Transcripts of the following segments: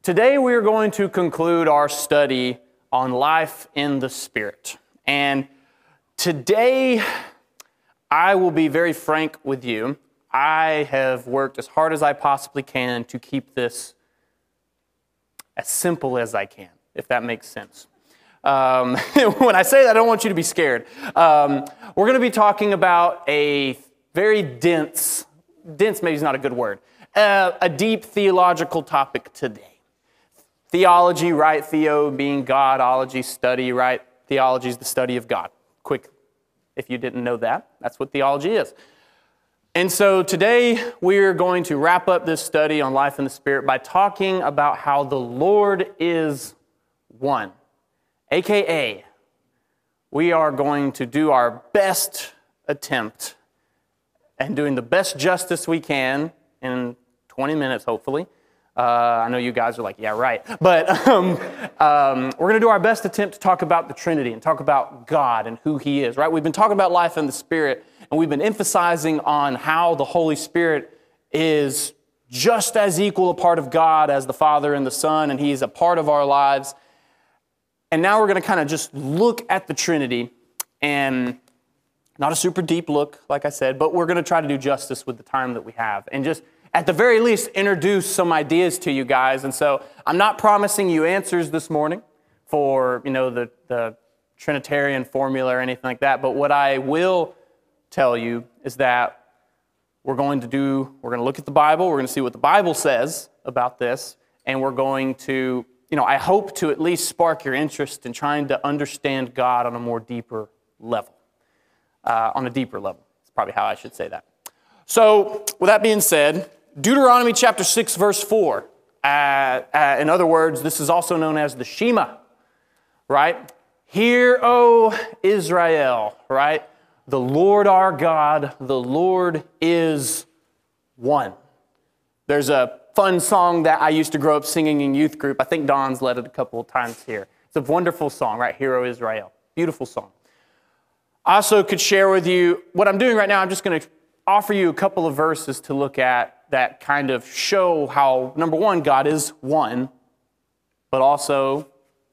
Today we are going to conclude our study on life in the Spirit. And today I will be very frank with you. I have worked as hard as I possibly can to keep this as simple as I can, if that makes sense. When I say that, I don't want you to be scared. We're going to be talking about a very dense maybe is not a good word, a deep theological topic today. Theology, right? Theo being God, ology, study, right? Theology is the study of God. Quick, if you didn't know that, that's what theology is. And so today we're going to wrap up this study on life in the Spirit by talking about how the Lord is one. AKA, we are going to do our best attempt and doing the best justice we can in 20 minutes, hopefully. I know you guys are like, yeah, right. But we're going to do our best attempt to talk about the Trinity and talk about God and who He is, right? We've been talking about life in the Spirit, and we've been emphasizing on how the Holy Spirit is just as equal a part of God as the Father and the Son, and He's a part of our lives. And now we're going to kind of just look at the Trinity, and not a super deep look, like I said, but we're going to try to do justice with the time that we have, and just at the very least, introduce some ideas to you guys. And so I'm not promising you answers this morning for, the Trinitarian formula or anything like that. But what I will tell you is that we're going to look at the Bible. We're going to see what the Bible says about this. And we're going to, I hope to at least spark your interest in trying to understand God on a deeper level. That's probably how I should say that. So with that being said, Deuteronomy chapter 6, verse 4. In other words, this is also known as the Shema, right? Hear, O Israel, right? The Lord our God, the Lord is one. There's a fun song that I used to grow up singing in youth group. I think Don's led it a couple of times here. It's a wonderful song, right? Hear, O Israel. Beautiful song. I also could share with you, what I'm doing right now, I'm just going to offer you a couple of verses to look at that kind of show how, number one, God is one, but also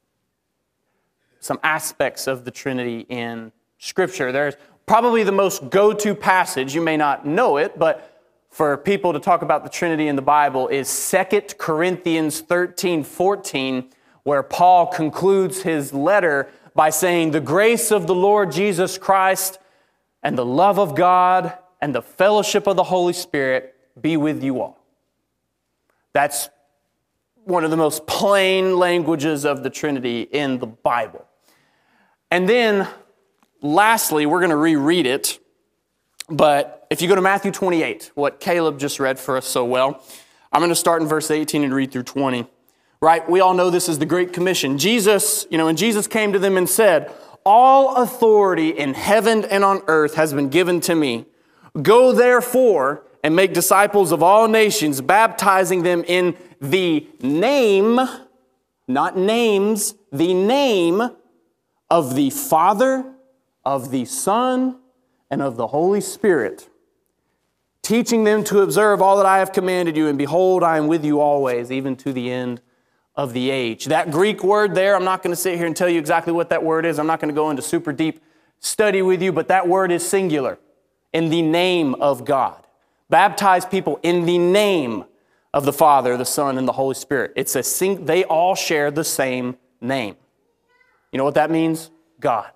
some aspects of the Trinity in Scripture. There's probably the most go-to passage, you may not know it, but for people to talk about the Trinity in the Bible is 2 Corinthians 13:14, where Paul concludes his letter by saying, "The grace of the Lord Jesus Christ and the love of God and the fellowship of the Holy Spirit be with you all." That's one of the most plain languages of the Trinity in the Bible. And then, lastly, we're going to reread it. But if you go to Matthew 28, what Caleb just read for us so well, I'm going to start in verse 18 and read through 20. Right? We all know this is the Great Commission. Jesus, and Jesus came to them and said, "All authority in heaven and on earth has been given to me. Go therefore and make disciples of all nations, baptizing them in the name," not names, "the name of the Father, of the Son, and of the Holy Spirit, teaching them to observe all that I have commanded you, and behold, I am with you always, even to the end of the age." That Greek word there, I'm not going to sit here and tell you exactly what that word is. I'm not going to go into super deep study with you, but that word is singular. In the name of God. Baptize people in the name of the Father, the Son, and the Holy Spirit. They all share the same name. You know what that means? God.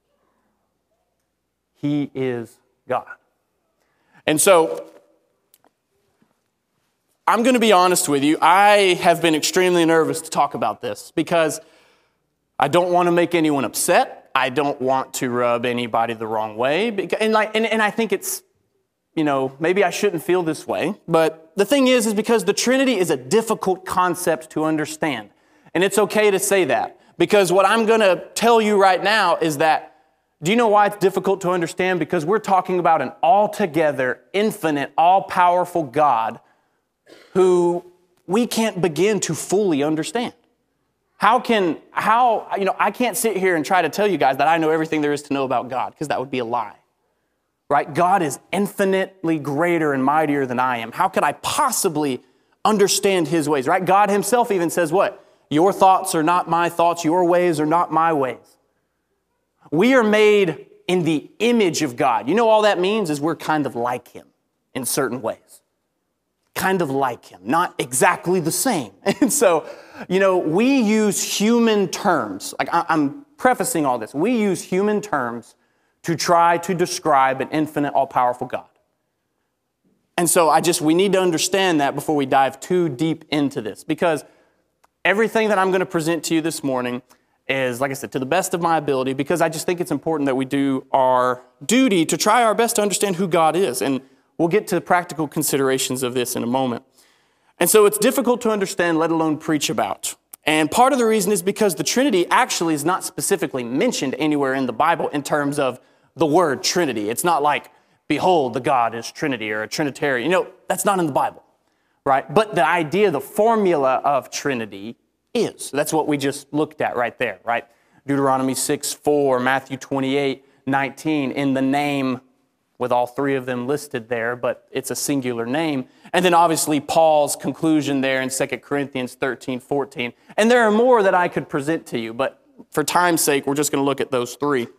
He is God. And so, I'm going to be honest with you. I have been extremely nervous to talk about this because I don't want to make anyone upset. I don't want to rub anybody the wrong way. And I think it's, maybe I shouldn't feel this way. But the thing is because the Trinity is a difficult concept to understand. And it's okay to say that. Because what I'm going to tell you right now is that, do you know why it's difficult to understand? Because we're talking about an altogether infinite, all-powerful God who we can't begin to fully understand. I can't sit here and try to tell you guys that I know everything there is to know about God, because that would be a lie. Right? God is infinitely greater and mightier than I am. How could I possibly understand his ways, right? God himself even says what? Your thoughts are not my thoughts. Your ways are not my ways. We are made in the image of God. You know all that means is we're kind of like him in certain ways. Kind of like him, not exactly the same. And so, we use human terms. Like I'm prefacing all this. We use human terms to try to describe an infinite, all-powerful God. And so we need to understand that before we dive too deep into this, because everything that I'm going to present to you this morning is, like I said, to the best of my ability, because I just think it's important that we do our duty to try our best to understand who God is. And we'll get to the practical considerations of this in a moment. And so it's difficult to understand, let alone preach about. And part of the reason is because the Trinity actually is not specifically mentioned anywhere in the Bible in terms of the word Trinity. It's not like, behold, the God is Trinity or a Trinitarian. That's not in the Bible, right? But the idea, the formula of Trinity is. That's what we just looked at right there, right? Deuteronomy 6:4, Matthew 28:19, in the name, with all three of them listed there, but it's a singular name. And then obviously Paul's conclusion there in 2 Corinthians 13:14. And there are more that I could present to you, but for time's sake, we're just going to look at those three.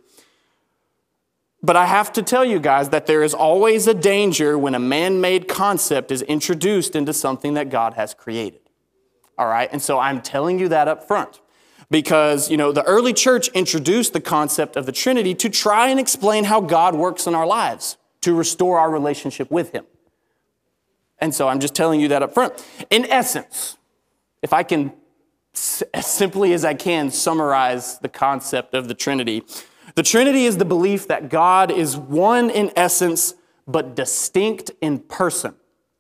But I have to tell you guys that there is always a danger when a man-made concept is introduced into something that God has created. All right? And so I'm telling you that up front. Because, the early church introduced the concept of the Trinity to try and explain how God works in our lives, to restore our relationship with him. And so I'm just telling you that up front. In essence, if I can, as simply as I can, summarize the concept of the Trinity is the belief that God is one in essence, but distinct in person.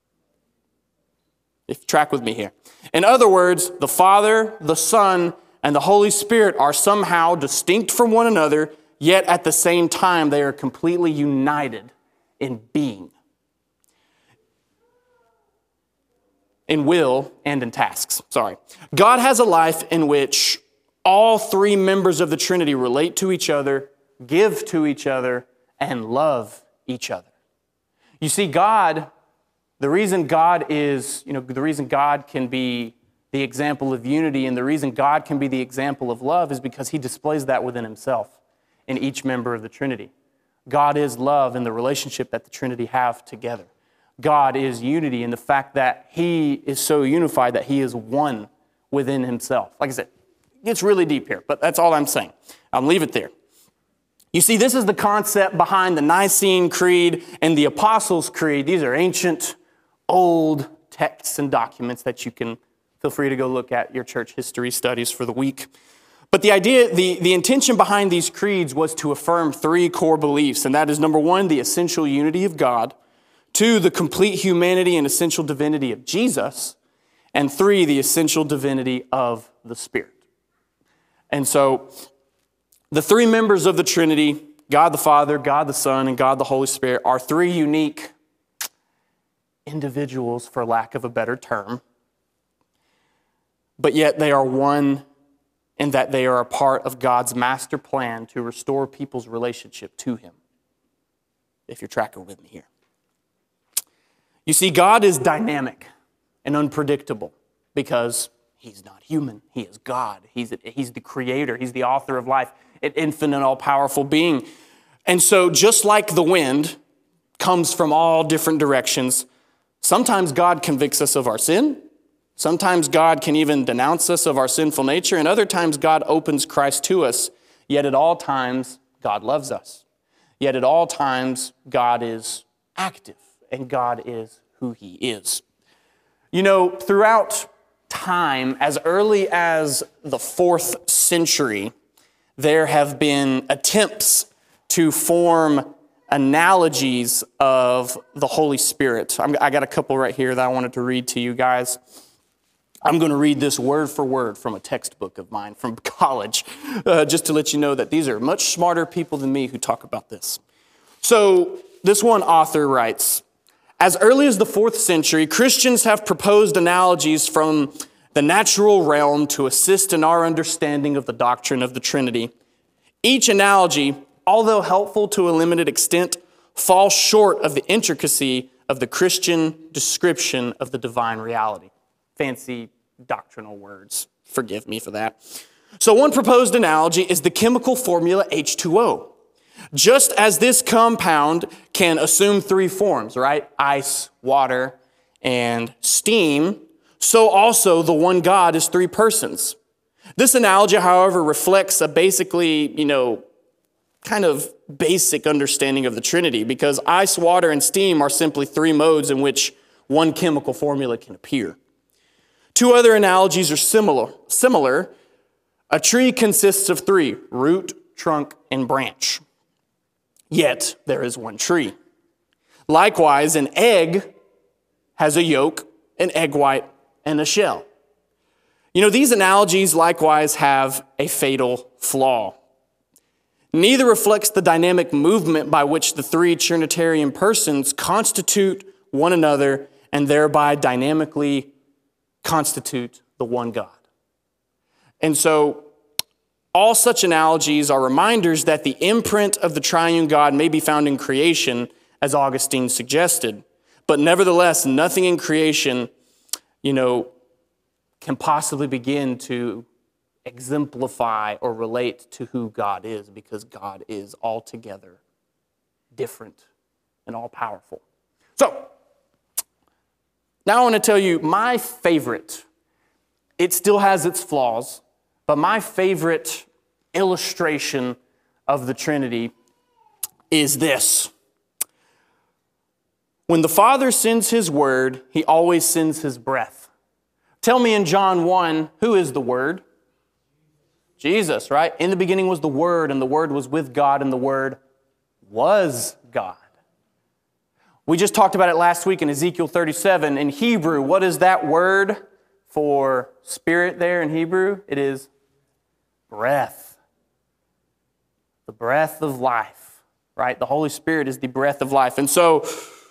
If you track with me here. In other words, the Father, the Son, and the Holy Spirit are somehow distinct from one another, yet at the same time they are completely united in being, in will and in tasks. God has a life in which all three members of the Trinity relate to each other, give to each other, and love each other. You see, God, the reason God can be the example of unity, and the reason God can be the example of love is because he displays that within himself in each member of the Trinity. God is love in the relationship that the Trinity have together. God is unity in the fact that he is so unified that he is one within himself. Like I said, it gets really deep here, but that's all I'm saying. I'll leave it there. You see, this is the concept behind the Nicene Creed and the Apostles' Creed. These are ancient, old texts and documents that you can feel free to go look at your church history studies for the week. But the idea, the intention behind these creeds was to affirm three core beliefs, and that is, number one, the essential unity of God, two, the complete humanity and essential divinity of Jesus, and three, the essential divinity of the Spirit. And so the three members of the Trinity, God the Father, God the Son, and God the Holy Spirit, are three unique individuals, for lack of a better term, but yet they are one in that they are a part of God's master plan to restore people's relationship to him, if you're tracking with me here. You see, God is dynamic and unpredictable because he's not human. He is God. He's the creator. He's the author of life, an infinite, all-powerful being. And so just like the wind comes from all different directions, sometimes God convicts us of our sin. Sometimes God can even denounce us of our sinful nature, and other times God opens Christ to us. Yet at all times, God loves us. Yet at all times, God is active, and God is who he is. Throughout time, as early as the 4th century, there have been attempts to form analogies of the Holy Spirit. I got a couple right here that I wanted to read to you guys. I'm going to read this word for word from a textbook of mine from college, just to let you know that these are much smarter people than me who talk about this. So this one author writes, as early as the 4th century, Christians have proposed analogies from the natural realm to assist in our understanding of the doctrine of the Trinity. Each analogy, although helpful to a limited extent, falls short of the intricacy of the Christian description of the divine reality. fancy doctrinal words. Forgive me for that. So one proposed analogy is the chemical formula H2O. Just as this compound can assume three forms, right? Ice, water, and steam, so also the one God is three persons. This analogy, however, reflects a basically, kind of basic understanding of the Trinity, because ice, water, and steam are simply three modes in which one chemical formula can appear. Two other analogies are similar. A tree consists of three: root, trunk, and branch. Yet there is one tree. Likewise, an egg has a yolk, an egg white, and a shell. These analogies likewise have a fatal flaw. Neither reflects the dynamic movement by which the three Trinitarian persons constitute one another and thereby dynamically constitute the one God. And so all such analogies are reminders that the imprint of the triune God may be found in creation, as Augustine suggested. But nevertheless, nothing in creation, can possibly begin to exemplify or relate to who God is, because God is altogether different and all-powerful. So, now I want to tell you my favorite. It still has its flaws, but my favorite illustration of the Trinity is this. When the Father sends His word, He always sends His breath. Tell me in John 1, who is the Word? Jesus, right? In the beginning was the Word, and the Word was with God, and the Word was God. We just talked about it last week in Ezekiel 37. In Hebrew, what is that word for spirit there in Hebrew? It is breath. The breath of life, right? The Holy Spirit is the breath of life. And so,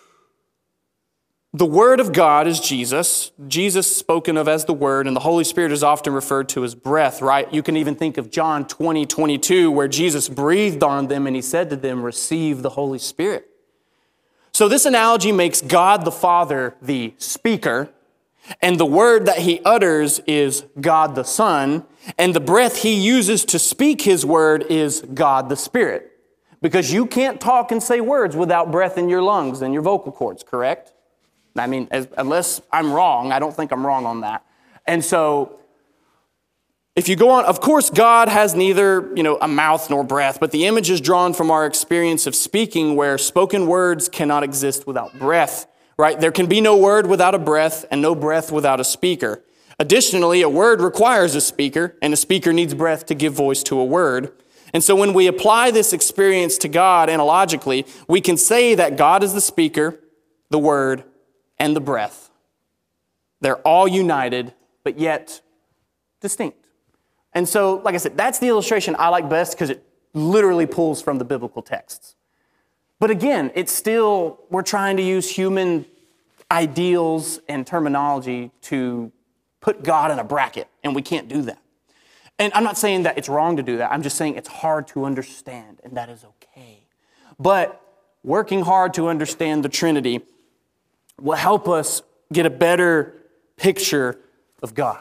the Word of God is Jesus. Jesus spoken of as the Word, and the Holy Spirit is often referred to as breath, right? You can even think of John 20:22, where Jesus breathed on them and He said to them, "Receive the Holy Spirit." So this analogy makes God the Father the speaker, and the word that He utters is God the Son, and the breath He uses to speak His word is God the Spirit. Because you can't talk and say words without breath in your lungs and your vocal cords, correct? Unless I'm wrong, I don't think I'm wrong on that. And so, if you go on, of course, God has neither, a mouth nor breath, but the image is drawn from our experience of speaking, where spoken words cannot exist without breath, right? There can be no word without a breath and no breath without a speaker. Additionally, a word requires a speaker, and a speaker needs breath to give voice to a word. And so when we apply this experience to God analogically, we can say that God is the speaker, the word, and the breath. They're all united, but yet distinct. And so, like I said, that's the illustration I like best because it literally pulls from the biblical texts. But again, we're trying to use human ideals and terminology to put God in a bracket, and we can't do that. And I'm not saying that it's wrong to do that. I'm just saying it's hard to understand, and that is okay. But working hard to understand the Trinity will help us get a better picture of God.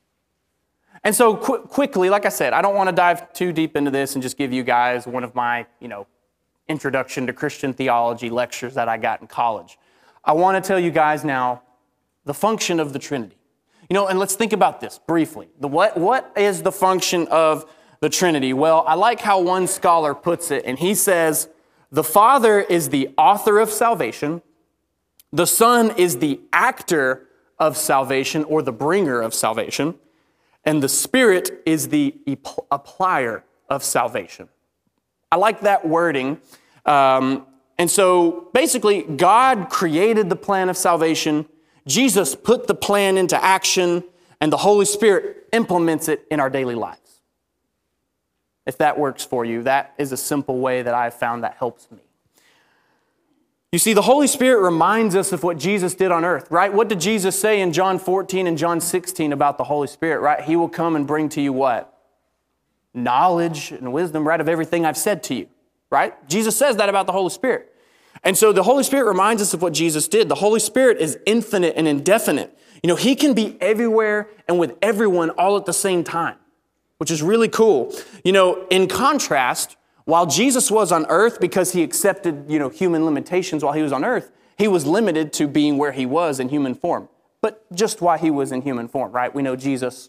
And so quickly, like I said, I don't want to dive too deep into this and just give you guys one of my, introduction to Christian theology lectures that I got in college. I want to tell you guys now the function of the Trinity. And let's think about this briefly. What is the function of the Trinity? Well, I like how one scholar puts it, and he says, the Father is the author of salvation. The Son is the actor of salvation, or the bringer of salvation. And the Spirit is the applier of salvation. I like that wording. And so basically, God created the plan of salvation. Jesus put the plan into action, and the Holy Spirit implements it in our daily lives. If that works for you, that is a simple way that I've found that helps me. You see, the Holy Spirit reminds us of what Jesus did on earth, right? What did Jesus say in John 14 and John 16 about the Holy Spirit, right? He will come and bring to you what? Knowledge and wisdom, right, of everything I've said to you, right? Jesus says that about the Holy Spirit. And so the Holy Spirit reminds us of what Jesus did. The Holy Spirit is infinite and indefinite. He can be everywhere and with everyone all at the same time, which is really cool. In contrast, while Jesus was on earth, because he accepted, human limitations while he was on earth, he was limited to being where he was in human form. But just while he was in human form, right? We know Jesus,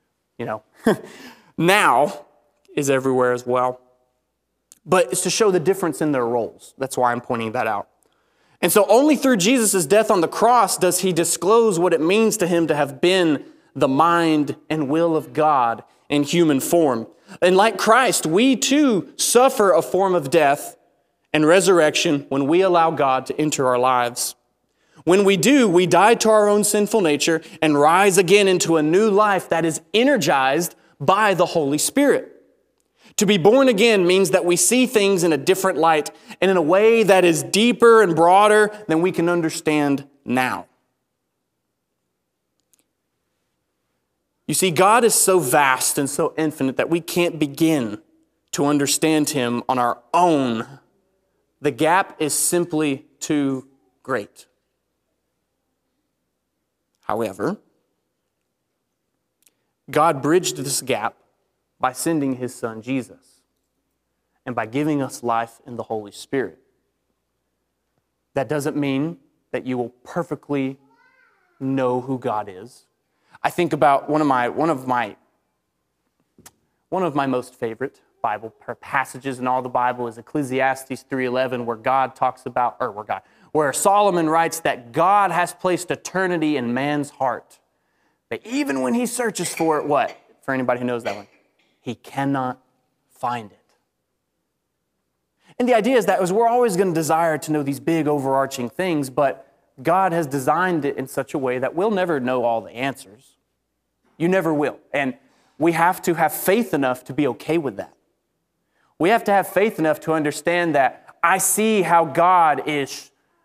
now is everywhere as well. But it's to show the difference in their roles. That's why I'm pointing that out. And so only through Jesus' death on the cross does he disclose what it means to him to have been the mind and will of God in human form. And like Christ, we too suffer a form of death and resurrection when we allow God to enter our lives. When we do, we die to our own sinful nature and rise again into a new life that is energized by the Holy Spirit. To be born again means that we see things in a different light and in a way that is deeper and broader than we can understand now. You see, God is so vast and so infinite that we can't begin to understand him on our own. The gap is simply too great. However, God bridged this gap by sending his son Jesus and by giving us life in the Holy Spirit. That doesn't mean that you will perfectly know who God is. I think about one of my most favorite Bible passages in all the Bible is Ecclesiastes 3:11, where Solomon writes that God has placed eternity in man's heart. But even when he searches for it, what? For anybody who knows that one, he cannot find it. And the idea is that we're always going to desire to know these big overarching things, but God has designed it in such a way that we'll never know all the answers. You never will. And we have to have faith enough to be okay with that. We have to have faith enough to understand that I see how God is,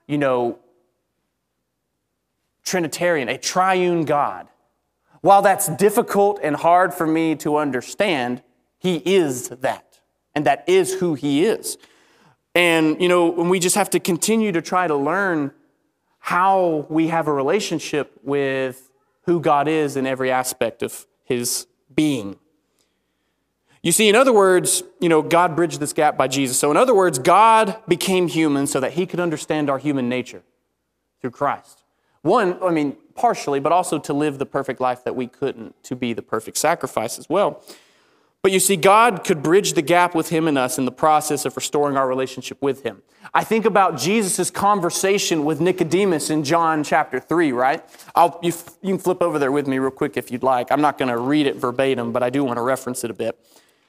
Trinitarian, a triune God. While that's difficult and hard for me to understand, he is that. And that is who he is. And, when we just have to continue to try to learn how we have a relationship with who God is in every aspect of his being. You see, in other words, God bridged this gap by Jesus. So in other words, God became human so that he could understand our human nature through Christ. Partially, but also to live the perfect life that we couldn't, to be the perfect sacrifice as well. But you see, God could bridge the gap with him and us in the process of restoring our relationship with him. I think about Jesus' conversation with Nicodemus in John chapter 3, right? You can flip over there with me real quick if you'd like. I'm not going to read it verbatim, but I do want to reference it a bit.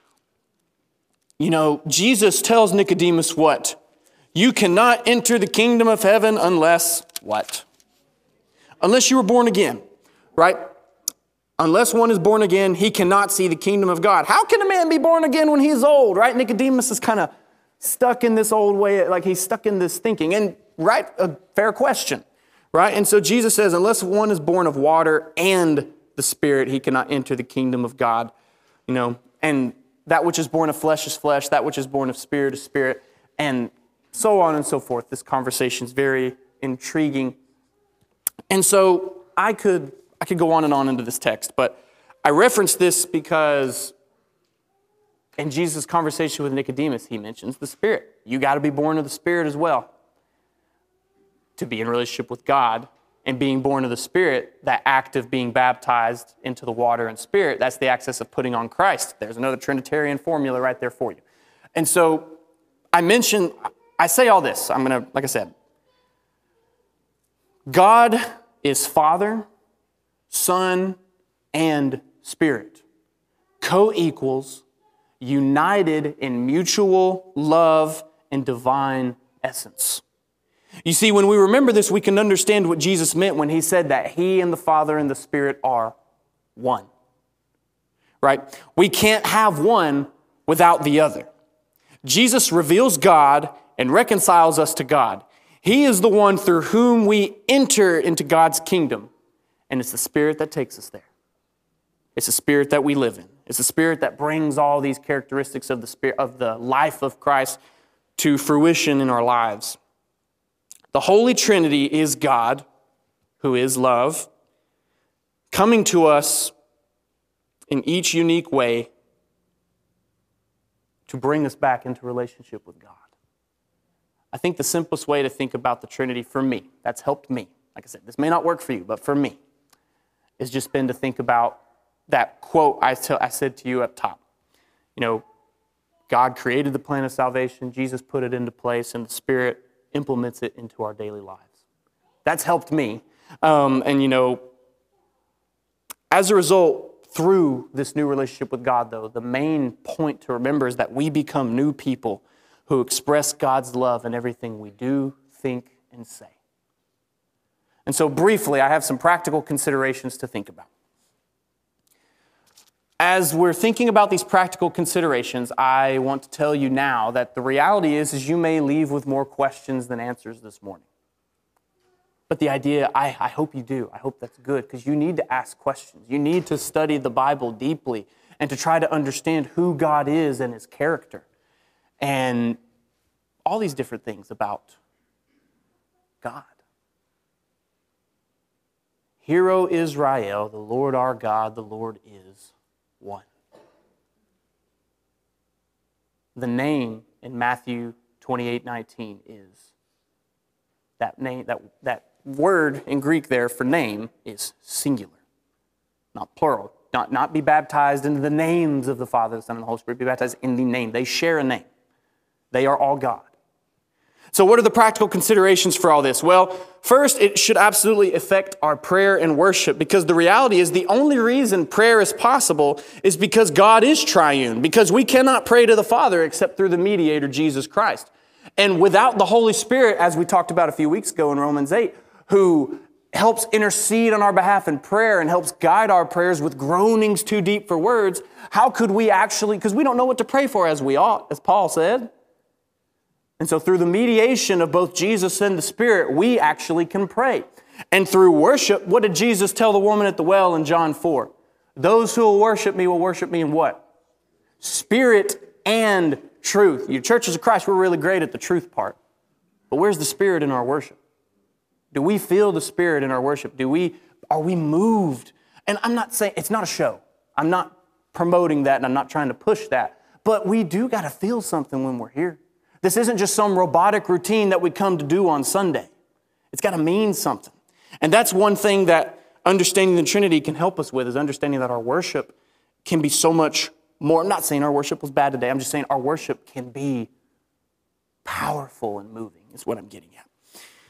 Jesus tells Nicodemus what? You cannot enter the kingdom of heaven unless what? Unless you were born again, right? Unless one is born again, he cannot see the kingdom of God. How can a man be born again when he's old, right? Nicodemus is kind of stuck in this old way, like he's stuck in this thinking. And, right, a fair question, right? And so Jesus says, unless one is born of water and the Spirit, he cannot enter the kingdom of God, And that which is born of flesh is flesh, that which is born of spirit is spirit, and so on and so forth. This conversation is very intriguing. And so I could go on and on into this text, but I reference this because in Jesus' conversation with Nicodemus, he mentions the Spirit. You got to be born of the Spirit as well to be in relationship with God. And being born of the Spirit, that act of being baptized into the water and Spirit, that's the access of putting on Christ. There's another Trinitarian formula right there for you. And so I say all this. Like I said, God is Father, Son, and Spirit. Co-equals, united in mutual love and divine essence. You see, when we remember this, we can understand what Jesus meant when he said that he and the Father and the Spirit are one. Right? We can't have one without the other. Jesus reveals God and reconciles us to God. He is the one through whom we enter into God's kingdom. And it's the Spirit that takes us there. It's the Spirit that we live in. It's the Spirit that brings all these characteristics of the Spirit, of the life of Christ to fruition in our lives. The Holy Trinity is God, who is love, coming to us in each unique way to bring us back into relationship with God. I think the simplest way to think about the Trinity for me, that's helped me. Like I said, this may not work for you, but for me, has just been to think about that quote I said to you up top. You know, God created the plan of salvation, Jesus put it into place, and the Spirit implements it into our daily lives. That's helped me. And you know, as a result, through this new relationship with God, though, the main point to remember is that we become new people who express God's love in everything we do, think, and say. And so briefly, I have some practical considerations to think about. As we're thinking about these practical considerations, I want to tell you now that the reality is you may leave with more questions than answers this morning. But the idea, I hope you do. I hope that's good, because you need to ask questions. You need to study the Bible deeply and to try to understand who God is and His character and all these different things about God. Hear, O Israel, the Lord our God, the Lord is one. The name in Matthew 28:19 is that name, that word in Greek there for name is singular, not plural. Not be baptized into the names of the Father, the Son, and the Holy Spirit. Be baptized in the name. They share a name. They are all God. So what are the practical considerations for all this? Well, first, it should absolutely affect our prayer and worship, because the reality is the only reason prayer is possible is because God is triune, because we cannot pray to the Father except through the mediator, Jesus Christ. And without the Holy Spirit, as we talked about a few weeks ago in Romans 8, who helps intercede on our behalf in prayer and helps guide our prayers with groanings too deep for words, how could we actually, because we don't know what to pray for as we ought, as Paul said. And so through the mediation of both Jesus and the Spirit, we actually can pray. And through worship, what did Jesus tell the woman at the well in John 4? Those who will worship me in what? Spirit and truth. You churches of Christ, we're really great at the truth part. But where's the Spirit in our worship? Do we feel the Spirit in our worship? Are we moved? And I'm not saying, it's not a show. I'm not promoting that and I'm not trying to push that. But we do got to feel something when we're here. This isn't just some robotic routine that we come to do on Sunday. It's got to mean something. And that's one thing that understanding the Trinity can help us with, is understanding that our worship can be so much more. I'm not saying our worship was bad today. I'm just saying our worship can be powerful and moving, is what I'm getting at.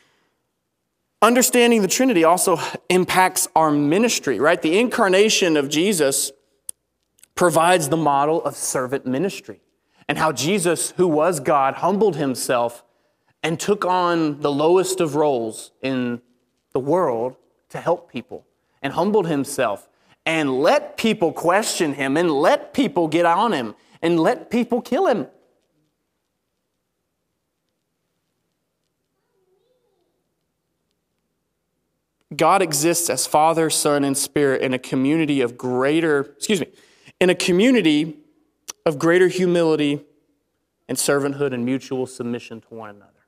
Understanding the Trinity also impacts our ministry, right? The incarnation of Jesus provides the model of servant ministry, and how Jesus, who was God, humbled himself and took on the lowest of roles in the world to help people, and humbled himself and let people question him and let people get on him and let people kill him. God exists as Father, Son, and Spirit in a community of greater humility and servanthood and mutual submission to one another.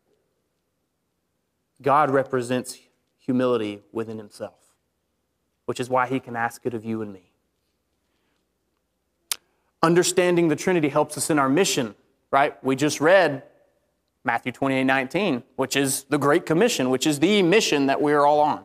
God represents humility within himself, which is why he can ask it of you and me. Understanding the Trinity helps us in our mission, right? We just read Matthew 28:19, which is the Great Commission, which is the mission that we're all on.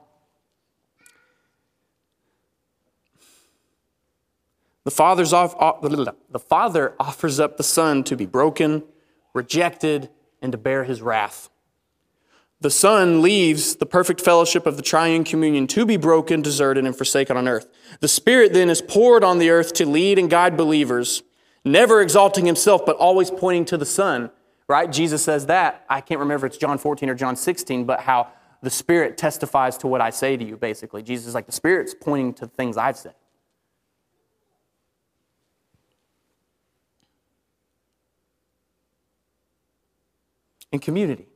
The Father offers up the Son to be broken, rejected, and to bear his wrath. The Son leaves the perfect fellowship of the triune communion to be broken, deserted, and forsaken on earth. The Spirit then is poured on the earth to lead and guide believers, never exalting himself, but always pointing to the Son, right? Jesus says that. I can't remember if it's John 14 or John 16, but how the Spirit testifies to what I say to you, basically. Jesus is like, the Spirit's pointing to the things I've said. In community,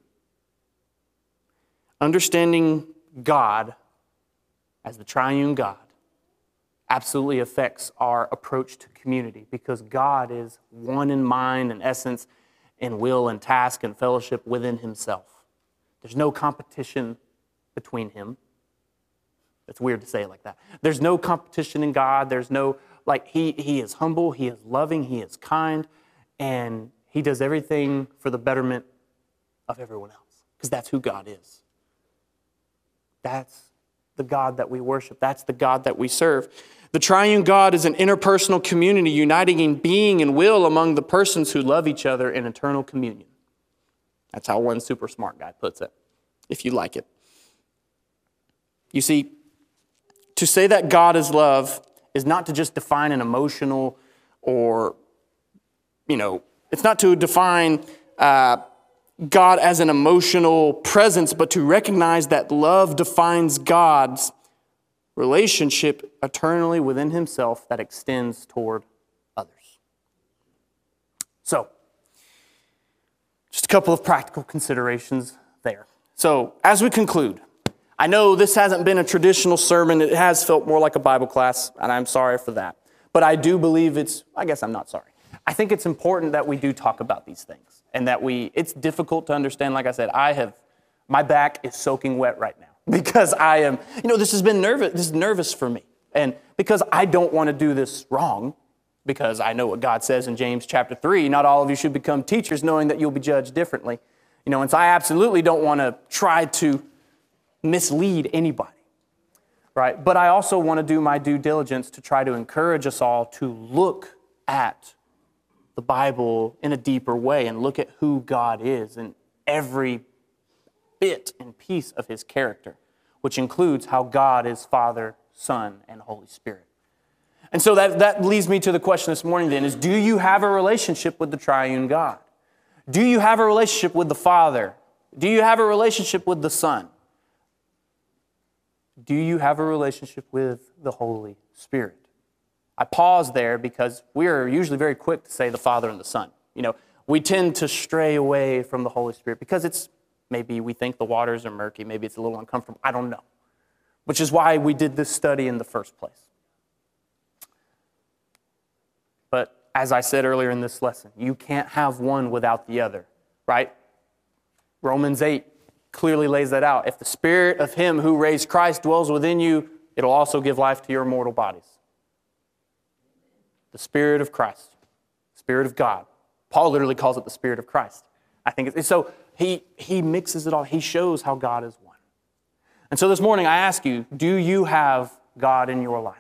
understanding God as the triune God absolutely affects our approach to community, because God is one in mind and essence and will and task and fellowship within himself. There's no competition between him. It's weird to say it like that. There's no competition in God. There's no, he is humble, he is loving, he is kind, and he does everything for the betterment of everyone else, because that's who God is. That's the God that we worship. That's the God that we serve. The triune God is an interpersonal community uniting in being and will among the persons who love each other in eternal communion. That's how one super smart guy puts it, if you like it. You see, to say that God is love is not to just define an emotional or, it's not to define God as an emotional presence, but to recognize that love defines God's relationship eternally within himself that extends toward others. So, just a couple of practical considerations there. So, as we conclude, I know this hasn't been a traditional sermon. It has felt more like a Bible class, and I'm sorry for that. But I do believe I guess I'm not sorry. I think it's important that we do talk about these things, and that it's difficult to understand. Like I said, my back is soaking wet right now because I am, this has been nervous. This is nervous for me. And because I don't want to do this wrong, because I know what God says in James chapter 3, not all of you should become teachers knowing that you'll be judged differently. And so I absolutely don't want to try to mislead anybody, right? But I also want to do my due diligence to try to encourage us all to look at the Bible in a deeper way and look at who God is and every bit and piece of his character, which includes how God is Father, Son, and Holy Spirit. And so that leads me to the question this morning then is, do you have a relationship with the triune God? Do you have a relationship with the Father? Do you have a relationship with the Son? Do you have a relationship with the Holy Spirit? I pause there because we are usually very quick to say the Father and the Son. We tend to stray away from the Holy Spirit because maybe we think the waters are murky, maybe it's a little uncomfortable, I don't know. Which is why we did this study in the first place. But as I said earlier in this lesson, you can't have one without the other, right? Romans 8 clearly lays that out. If the Spirit of him who raised Christ dwells within you, it'll also give life to your mortal bodies. The Spirit of Christ, Spirit of God. Paul literally calls it the Spirit of Christ. I think so. He mixes it all. He shows how God is one. And so this morning I ask you, do you have God in your life?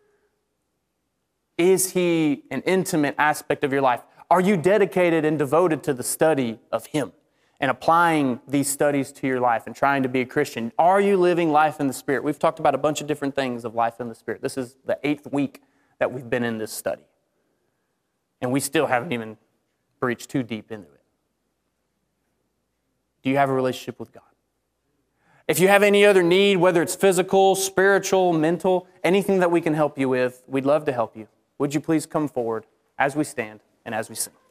Is he an intimate aspect of your life? Are you dedicated and devoted to the study of him and applying these studies to your life and trying to be a Christian? Are you living life in the Spirit? We've talked about a bunch of different things of life in the Spirit. This is the 8th week that we've been in this study. And we still haven't even breached too deep into it. Do you have a relationship with God? If you have any other need, whether it's physical, spiritual, mental, anything that we can help you with, we'd love to help you. Would you please come forward as we stand and as we sing?